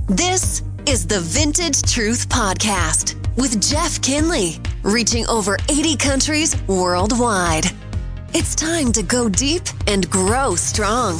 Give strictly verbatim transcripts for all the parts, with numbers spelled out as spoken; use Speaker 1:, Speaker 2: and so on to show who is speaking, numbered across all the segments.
Speaker 1: This is the Vintage Truth Podcast with Jeff Kinley, reaching over eighty countries worldwide. It's time to go deep and grow strong.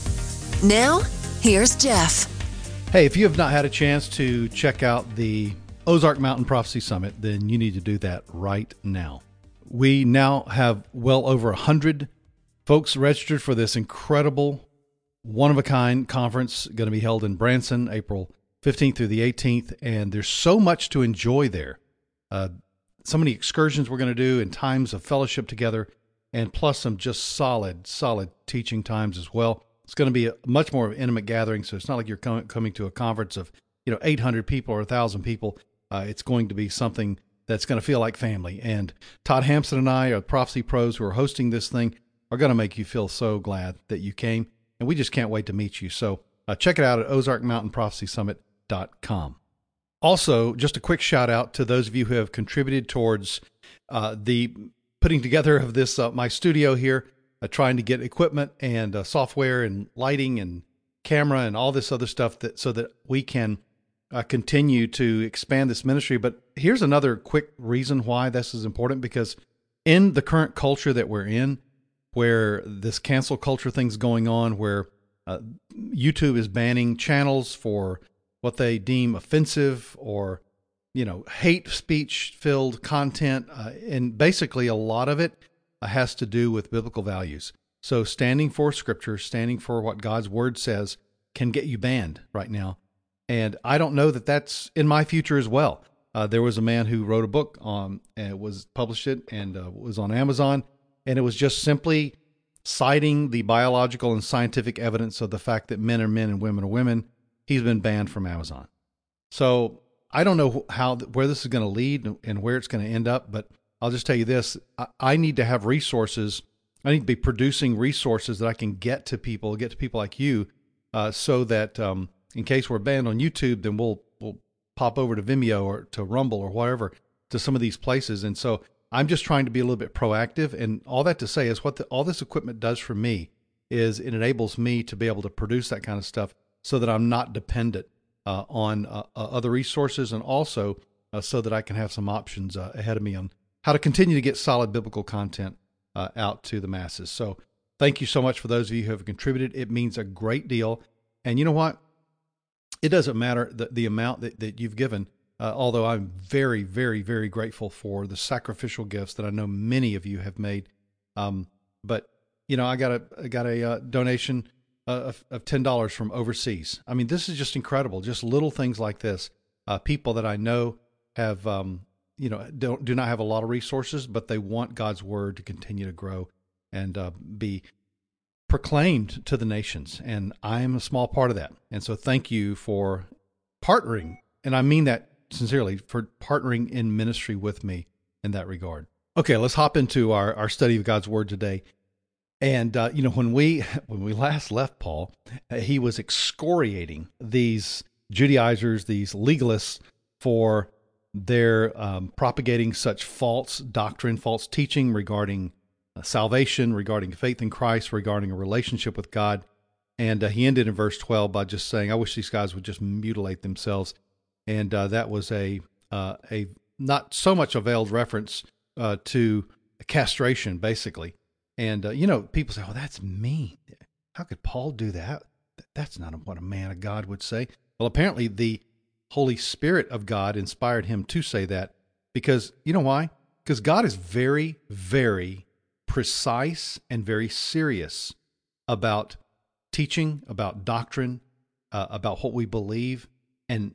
Speaker 1: Now, here's Jeff.
Speaker 2: Hey, if you have not had a chance to check out the Ozark Mountain Prophecy Summit, then you need to do that right now. We now have well over one hundred folks registered for this incredible, one-of-a-kind conference going to be held in Branson, April fifteenth through the eighteenth, and there's so much to enjoy there. Uh, so many excursions we're going to do and times of fellowship together, and plus some just solid, solid teaching times as well. It's going to be a much more of an intimate gathering, so it's not like you're com- coming to a conference of, you know, eight hundred people or one thousand people. Uh, it's going to be something that's going to feel like family. And Todd Hampson and I, are prophecy pros who are hosting this thing, are going to make you feel so glad that you came, and we just can't wait to meet you. So uh, check it out at ozark mountain prophecy summit dot com. Also, just a quick shout out to those of you who have contributed towards uh, the putting together of this, uh, my studio here, uh, trying to get equipment and uh, software and lighting and camera and all this other stuff that so that we can uh, continue to expand this ministry. But here's another quick reason why this is important, because in the current culture that we're in, where this cancel culture thing's going on, where uh, YouTube is banning channels for what they deem offensive or, you know, hate speech filled content. Uh, and basically a lot of it uh, has to do with biblical values. So standing for scripture, standing for what God's word says can get you banned right now. And I don't know that that's in my future as well. Uh, there was a man who wrote a book on, and it was published it and uh, was on Amazon. And it was just simply citing the biological and scientific evidence of the fact that men are men and women are women. He's been banned from Amazon. So I don't know how, where this is going to lead and where it's going to end up, but I'll just tell you this. I, I need to have resources. I need to be producing resources that I can get to people, get to people like you, uh, so that um, in case we're banned on YouTube, then we'll, we'll pop over to Vimeo or to Rumble or whatever, to some of these places. And so I'm just trying to be a little bit proactive. And all that to say is what the, all this equipment does for me is it enables me to be able to produce that kind of stuff so that I'm not dependent uh, on uh, uh, other resources, and also uh, so that I can have some options uh, ahead of me on how to continue to get solid biblical content uh, out to the masses. So thank you so much for those of you who have contributed. It means a great deal. And you know what? It doesn't matter the, the amount that, that you've given. Uh, although I'm very, very, very grateful for the sacrificial gifts that I know many of you have made. Um, but, you know, I got a, I got a uh, donation uh, of, of ten dollars from overseas. I mean, this is just incredible. Just little things like this. Uh, people that I know have, um, you know, don't, do not have a lot of resources, but they want God's word to continue to grow and uh, be proclaimed to the nations. And I am a small part of that. And so thank you for partnering. And I mean that sincerely, for partnering in ministry with me in that regard. Okay, let's hop into our, our study of God's word today. And, uh, you know, when we, when we last left Paul, uh, he was excoriating these Judaizers, these legalists, for their um, propagating such false doctrine, false teaching regarding uh, salvation, regarding faith in Christ, regarding a relationship with God. And uh, he ended in verse twelve by just saying, I wish these guys would just mutilate themselves. And uh, that was a uh, a not so much a veiled reference uh, to castration, basically. And, uh, you know, people say, oh, that's mean. How could Paul do that? That's not what a man of God would say. Well, apparently the Holy Spirit of God inspired him to say that, because, you know why? Because God is very, very precise and very serious about teaching, about doctrine, uh, about what we believe. And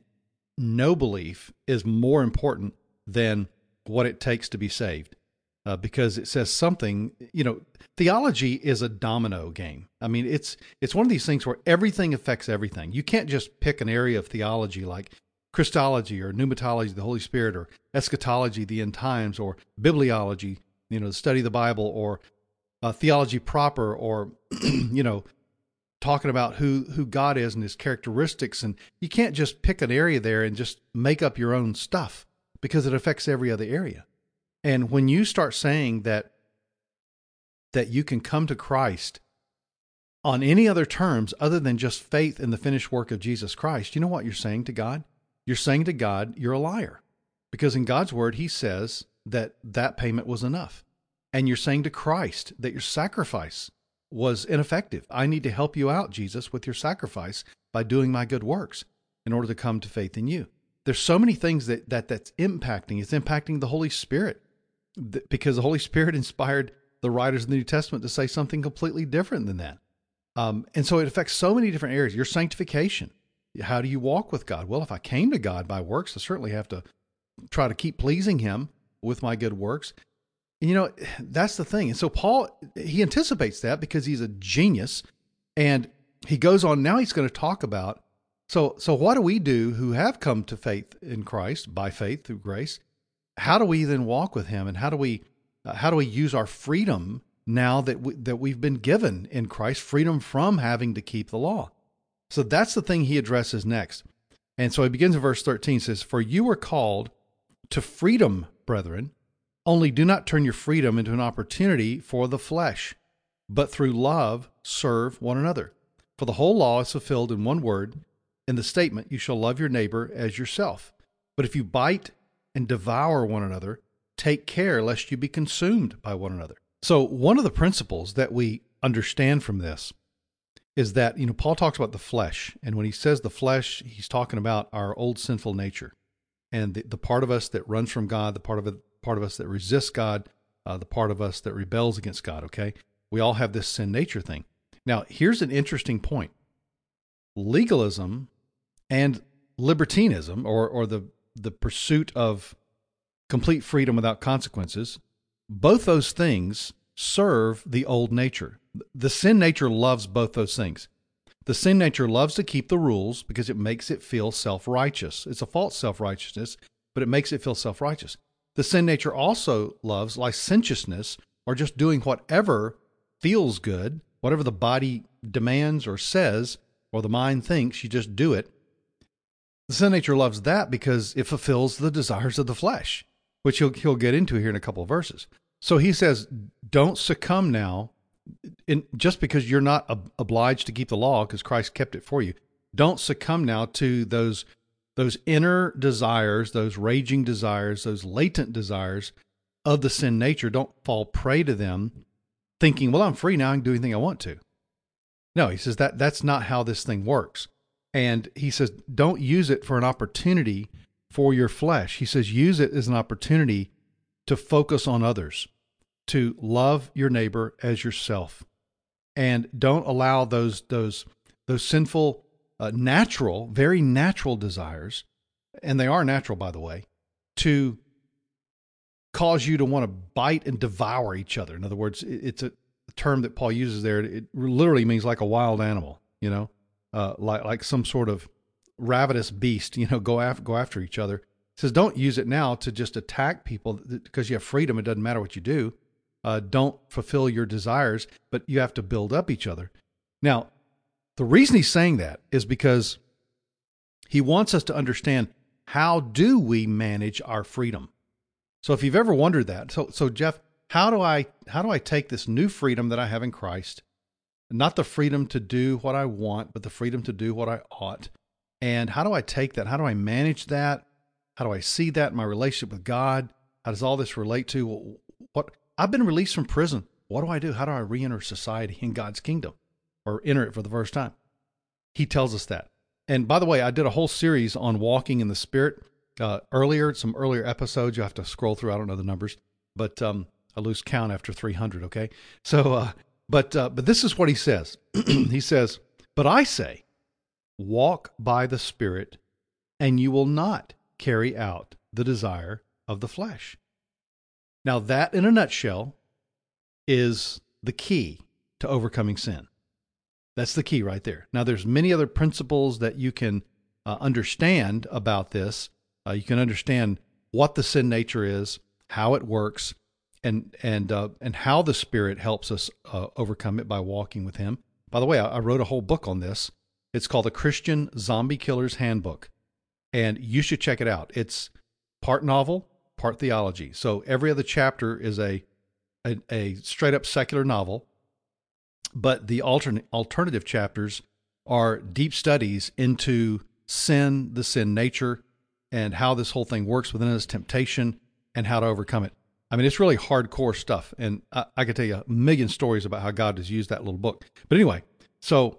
Speaker 2: no belief is more important than what it takes to be saved, uh, because it says something. You know, theology is a domino game. I mean, it's it's one of these things where everything affects everything. You can't just pick an area of theology like Christology or pneumatology, the Holy Spirit, or eschatology, the end times, or bibliology, you know, the study of the Bible, or uh, theology proper, or, you know, talking about who, who God is and his characteristics. And you can't just pick an area there and just make up your own stuff, because it affects every other area. And when you start saying that, that you can come to Christ on any other terms other than just faith in the finished work of Jesus Christ, you know what you're saying to God? You're saying to God, you're a liar. Because in God's word, he says that that payment was enough. And you're saying to Christ that your sacrifice was ineffective. I need to help you out, Jesus, with your sacrifice by doing my good works in order to come to faith in you. There's so many things that, that that's impacting. It's impacting the Holy Spirit, because the Holy Spirit inspired the writers in the New Testament to say something completely different than that. Um, and so it affects so many different areas. Your sanctification. How do you walk with God? Well, if I came to God by works, I certainly have to try to keep pleasing him with my good works. And, you know, that's the thing. And so Paul, he anticipates that because he's a genius. And he goes on, now he's going to talk about, so, so what do we do who have come to faith in Christ by faith through grace? How do we then walk with him? And how do we, uh, how do we use our freedom now that we, that we've been given in Christ, freedom from having to keep the law? So that's the thing he addresses next. And so he begins in verse thirteen, says, "For you were called to freedom, brethren, only do not turn your freedom into an opportunity for the flesh, but through love serve one another. For the whole law is fulfilled in one word, in the statement, you shall love your neighbor as yourself. But if you bite and devour one another, take care lest you be consumed by one another." So one of the principles that we understand from this is that, you know, Paul talks about the flesh. And when he says the flesh, he's talking about our old sinful nature and the, the part of us that runs from God, the part of it, part of us that resists God, uh, the part of us that rebels against God. Okay. We all have this sin nature thing. Now, here's an interesting point. Legalism and libertinism, or, or the, the pursuit of complete freedom without consequences, both those things serve the old nature. The sin nature loves both those things. The sin nature loves to keep the rules because it makes it feel self-righteous. It's a false self-righteousness, but it makes it feel self-righteous. The sin nature also loves licentiousness, or just doing whatever feels good, whatever the body demands or says, or the mind thinks, you just do it. The sin nature loves that because it fulfills the desires of the flesh, which he'll, he'll get into here in a couple of verses. So he says, don't succumb now, in, just because you're not ob- obliged to keep the law because Christ kept it for you. Don't succumb now to those, those inner desires, those raging desires, those latent desires of the sin nature. Don't fall prey to them thinking, well, I'm free now, I can do anything I want to. No, he says that that's not how this thing works. And he says, don't use it for an opportunity for your flesh. He says, use it as an opportunity to focus on others, to love your neighbor as yourself. And don't allow those, those, those sinful, uh, natural, very natural desires, and they are natural, by the way, to cause you to want to bite and devour each other. In other words, it's a term that Paul uses there. It literally means like a wild animal, you know, uh, like, like some sort of ravenous beast, you know, go after, go after each other. He says, don't use it now to just attack people because you have freedom. It doesn't matter what you do. Uh, don't fulfill your desires, but you have to build up each other. Now, the reason he's saying that is because he wants us to understand, how do we manage our freedom? So if you've ever wondered that, so, so Jeff, how do I, how do I take this new freedom that I have in Christ, not the freedom to do what I want, but the freedom to do what I ought? And how do I take that? How do I manage that? How do I see that in my relationship with God? How does all this relate to what I've been released from prison? What do I do? How do I re-enter society in God's kingdom, or enter it for the first time? He tells us that. And by the way, I did a whole series on walking in the Spirit uh, earlier, some earlier episodes. You have to scroll through. I don't know the numbers, but um, I lose count after three hundred. Okay. So, uh, but, uh, but this is what he says. He says, "But I say, walk by the Spirit, and you will not carry out the desire of the flesh." Now that, in a nutshell, is the key to overcoming sin. That's the key right there. Now there's many other principles that you can uh, understand about this. Uh, you can understand what the sin nature is, how it works, and and uh, and how the Spirit helps us uh, overcome it by walking with Him. By the way, I, I wrote a whole book on this. It's called The Christian Zombie Killer's Handbook, and you should check it out. It's part novel, part theology. So every other chapter is a a, a straight up secular novel, But the alternate alternative chapters are deep studies into sin, the sin nature, and how this whole thing works within us, temptation, and how to overcome it. I mean, it's really hardcore stuff. And I, I could tell you a million stories about how God has used that little book. But anyway, so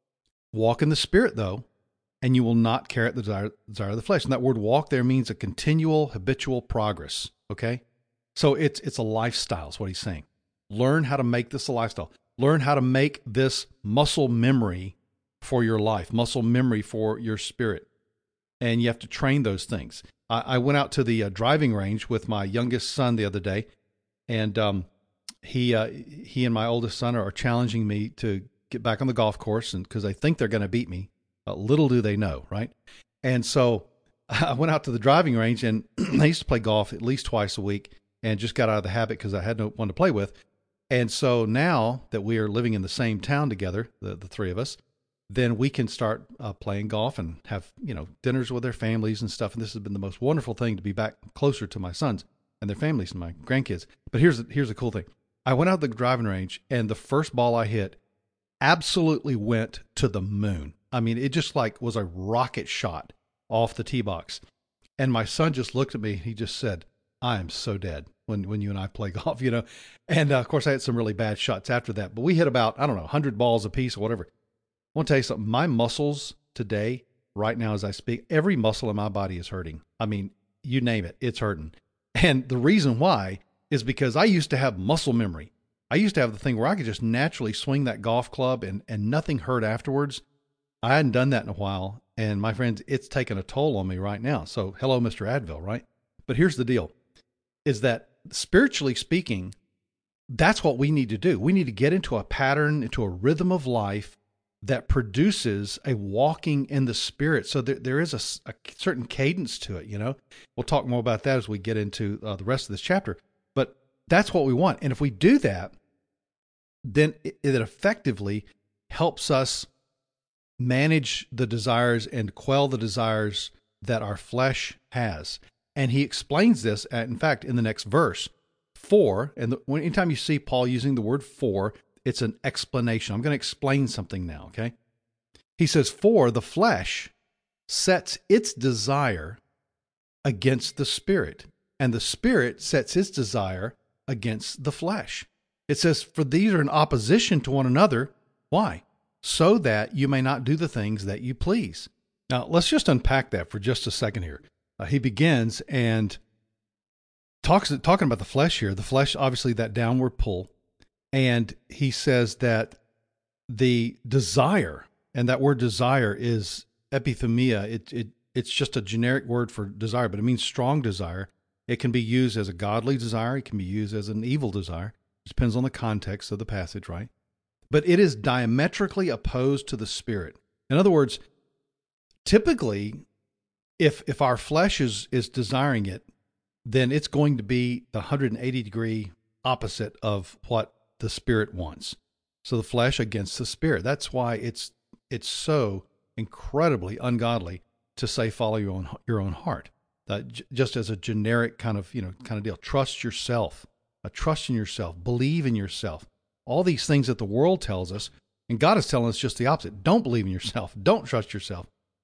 Speaker 2: walk in the Spirit, though, and you will not carry out the desire, desire of the flesh. And that word walk there means a continual, habitual progress, okay? So it's it's a lifestyle is what he's saying. Learn how to make this a lifestyle. Learn how to make this muscle memory for your life, muscle memory for your spirit. And you have to train those things. I, I went out to the uh, driving range with my youngest son the other day, and um, he uh, he and my oldest son are challenging me to get back on the golf course, and because they think they're going to beat me. Uh, little do they know, right? And so I went out to the driving range, and I used to play golf at least twice a week, and just got out of the habit because I had no one to play with. And so now that we are living in the same town together, the, the three of us, then we can start uh, playing golf and have, you know, dinners with their families and stuff. And this has been the most wonderful thing to be back closer to my sons and their families and my grandkids. But here's, here's the cool thing. I went out to the driving range, and the first ball I hit absolutely went to the moon. I mean, it just like was a rocket shot off the tee box. And my son just looked at me. He just said, I am so dead when, when you and I play golf, you know. And uh, of course I had some really bad shots after that, but we hit about, I don't know, one hundred balls a piece or whatever. I want to tell you something. My muscles today, right now as I speak, every muscle in my body is hurting. I mean, you name it, it's hurting. And the reason why is because I used to have muscle memory. I used to have the thing where I could just naturally swing that golf club and, and nothing hurt afterwards. I hadn't done that in a while. And my friends, it's taken a toll on me right now. So hello, Mister Advil, right? But here's the deal, is that spiritually speaking, that's what we need to do. We need to get into a pattern, into a rhythm of life that produces a walking in the Spirit. So there, there is a, a certain cadence to it, you know. We'll talk more about that as we get into uh, the rest of this chapter. But that's what we want. And if we do that, then it, it effectively helps us manage the desires and quell the desires that our flesh has. And he explains this, at, in fact, in the next verse. For, and the, when, anytime you see Paul using the word for, it's an explanation. I'm going to explain something now, okay? He says, for the flesh sets its desire against the Spirit, and the Spirit sets its desire against the flesh. It says, for these are in opposition to one another. Why? So that you may not do the things that you please. Now, let's just unpack that for just a second here. Uh, he begins and talks talking about the flesh here. The flesh, obviously, that downward pull. And he says that the desire, and that word desire is epithumia. It, it, it's just a generic word for desire, but it means strong desire. It can be used as a godly desire. It can be used as an evil desire. It depends on the context of the passage, right? But it is diametrically opposed to the Spirit. In other words, typically, if if our flesh is is desiring it, then it's going to be the one hundred eighty degree opposite of what the Spirit wants. So the flesh against the Spirit. That's why it's it's so incredibly ungodly to say follow your own your own heart. Uh, j- just as a generic kind of you know kind of deal. Trust yourself. Uh, trust in yourself. Believe in yourself. All these things that the world tells us, and God is telling us just the opposite. Don't believe in yourself. Don't trust yourself.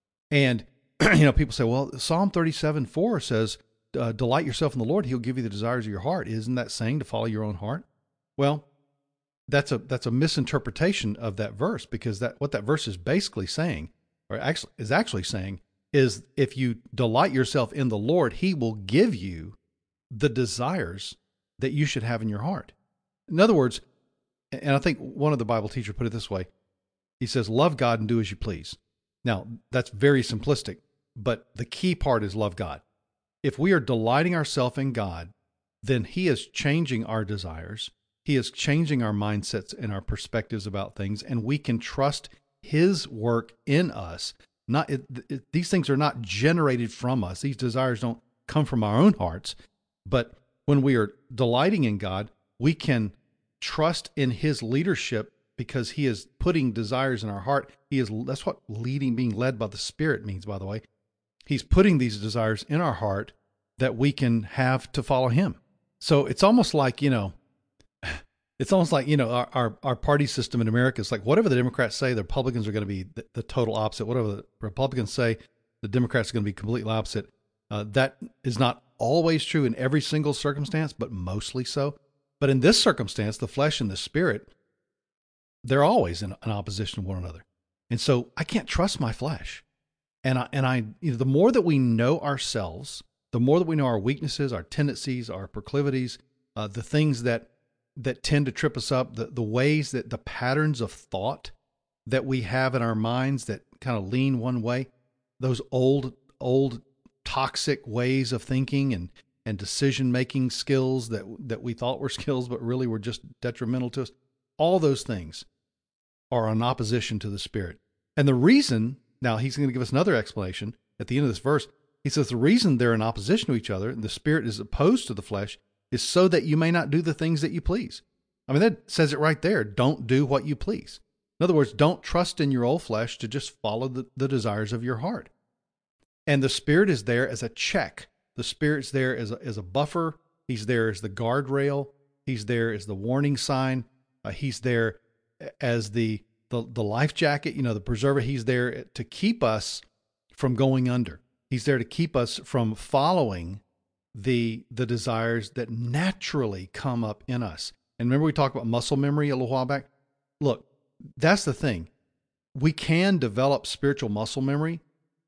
Speaker 2: And you know, people say, well, Psalm thirty-seven four says, uh, delight yourself in the Lord. He'll give you the desires of your heart. Isn't that saying to follow your own heart? Well, that's a that's a misinterpretation of that verse, because that what that verse is basically saying, or actually is actually saying, is if you delight yourself in the Lord, He will give you the desires that you should have in your heart. In other words, and I think one of the Bible teachers put it this way, he says, love God and do as you please. Now, that's very simplistic, but the key part is love God. If we are delighting ourselves in God, then He is changing our desires. He is changing our mindsets and our perspectives about things, and we can trust His work in us. Not it, it, these things are not generated from us. These desires don't come from our own hearts. But when we are delighting in God, we can trust in His leadership, because He is putting desires in our heart. He is, that's what leading, being led by the Spirit means, by the way. He's putting these desires in our heart that we can have to follow Him. So it's almost like, you know, It's almost like, you know, our, our, our party system in America is like, whatever the Democrats say, the Republicans are going to be the, the total opposite. Whatever the Republicans say, the Democrats are going to be completely opposite. Uh, that is not always true in every single circumstance, but mostly so. But in this circumstance, the flesh and the spirit, they're always in, in opposition to one another. And so I can't trust my flesh. And I, and I, you know, the more that we know ourselves, the more that we know our weaknesses, our tendencies, our proclivities, uh, the things that that tend to trip us up, the, the ways that the patterns of thought that we have in our minds that kind of lean one way, those old, old toxic ways of thinking and, and decision-making skills that, that we thought were skills, but really were just detrimental to us. All those things are in opposition to the Spirit. And the reason, now he's going to give us another explanation at the end of this verse. He says the reason they're in opposition to each other and the Spirit is opposed to the flesh is so that you may not do the things that you please. I mean, that says it right there. Don't do what you please. In other words, don't trust in your old flesh to just follow the, the desires of your heart. And the Spirit is there as a check. The Spirit's there as a, as a buffer. He's there as the guardrail. He's there as the warning sign. Uh, he's there as the, the, the life jacket, you know, the preserver. He's there to keep us from going under. He's there to keep us from following the the desires that naturally come up in us. And remember we talked about muscle memory a little while back? Look, that's the thing. We can develop spiritual muscle memory,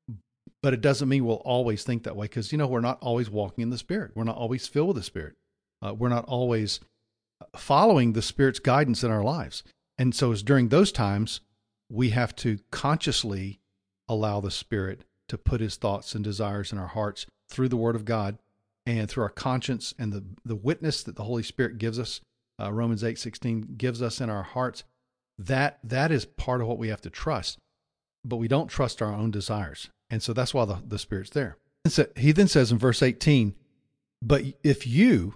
Speaker 2: but it doesn't mean we'll always think that way because, you know, we're not always walking in the Spirit. We're not always filled with the Spirit. Uh, we're not always following the Spirit's guidance in our lives. And so it's during those times, we have to consciously allow the Spirit to put his thoughts and desires in our hearts through the Word of God and through our conscience and the, the witness that the Holy Spirit gives us, uh, Romans eight sixteen gives us in our hearts. That, that is part of what we have to trust, but we don't trust our own desires. And so that's why the, the Spirit's there. And so he then says in verse eighteen, but if you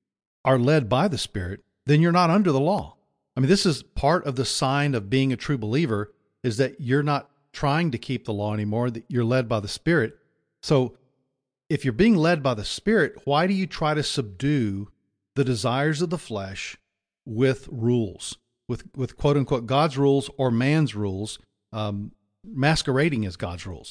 Speaker 2: are led by the Spirit, then you're not under the law. I mean, this is part of the sign of being a true believer is that you're not trying to keep the law anymore, that you're led by the Spirit. So if you're being led by the Spirit, why do you try to subdue the desires of the flesh with rules, with, with quote unquote God's rules or man's rules, um, masquerading as God's rules?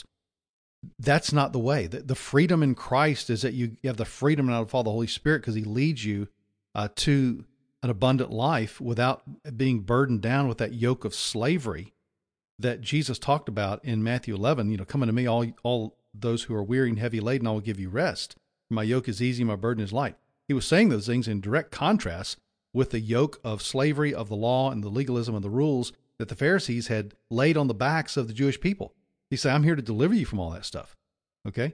Speaker 2: That's not the way. The, the freedom in Christ is that you have the freedom now to follow the Holy Spirit because he leads you uh, to an abundant life without being burdened down with that yoke of slavery that Jesus talked about in Matthew eleven. You know, come unto me, all, all those who are weary and heavy laden, I will give you rest. My yoke is easy, my burden is light. He was saying those things in direct contrast with the yoke of slavery of the law and the legalism and the rules that the Pharisees had laid on the backs of the Jewish people. He said, I'm here to deliver you from all that stuff. Okay?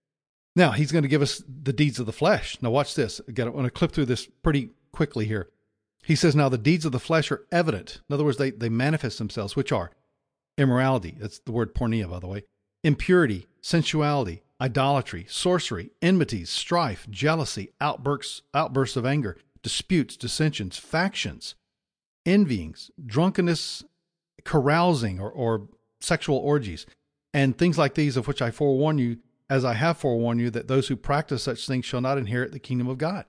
Speaker 2: Now, he's going to give us the deeds of the flesh. Now, watch this. I want to clip through this pretty quickly here. He says, now the deeds of the flesh are evident. In other words, they, they manifest themselves, which are immorality. That's the word porneia, by the way. Impurity, sensuality, idolatry, sorcery, enmities, strife, jealousy, outbursts, outbursts of anger, disputes, dissensions, factions, envyings, drunkenness, carousing, or, or sexual orgies, and things like these, of which I forewarn you, as I have forewarned you, that those who practice such things shall not inherit the kingdom of God.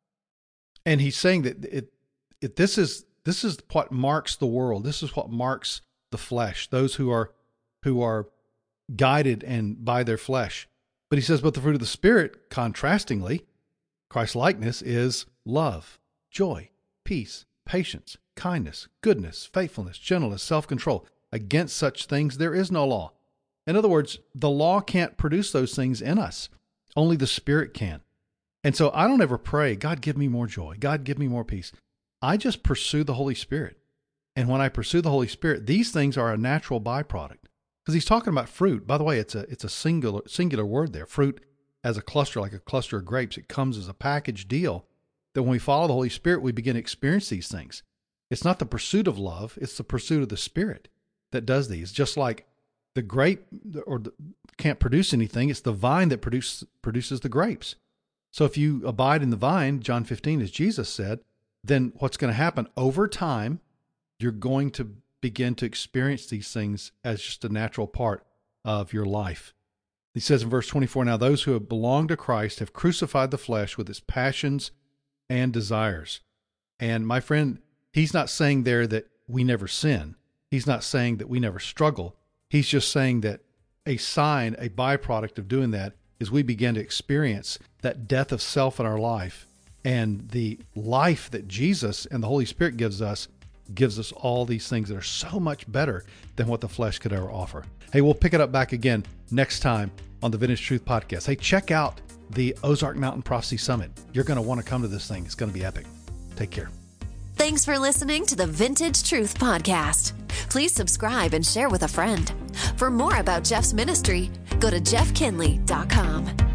Speaker 2: And he's saying that it, it this is this is what marks the world. This is what marks the flesh. Those who are who are guided and by their flesh. But he says, but the fruit of the Spirit, contrastingly, Christ-likeness, is love, joy, peace, patience, kindness, goodness, faithfulness, gentleness, self-control. Against such things there is no law. In other words, the law can't produce those things in us. Only the Spirit can. And so I don't ever pray, God, give me more joy. God, give me more peace. I just pursue the Holy Spirit. And when I pursue the Holy Spirit, these things are a natural byproduct. Because he's talking about fruit. By the way, it's a it's a singular singular word there. Fruit as a cluster, like a cluster of grapes. It comes as a package deal that when we follow the Holy Spirit, we begin to experience these things. It's not the pursuit of love. It's the pursuit of the Spirit that does these. Just like the grape or the, can't produce anything. It's the vine that produce, produces the grapes. So if you abide in the vine, John fifteen, as Jesus said, then what's going to happen over time, you're going to begin to experience these things as just a natural part of your life. He says in verse twenty-four, now those who have belonged to Christ have crucified the flesh with its passions and desires. And my friend, He's not saying there that we never sin. He's not saying that we never struggle. He's just saying that a sign, a byproduct of doing that is we begin to experience that death of self in our life, and the life that Jesus and the Holy Spirit gives us gives us all these things that are so much better than what the flesh could ever offer. Hey, we'll pick it up back again next time on the Vintage Truth Podcast. Hey, check out the Ozark Mountain Prophecy Summit. You're going to want to come to this thing. It's going to be epic. Take care.
Speaker 1: Thanks for listening to the Vintage Truth Podcast. Please subscribe and share with a friend. For more about Jeff's ministry, go to jeff kinley dot com.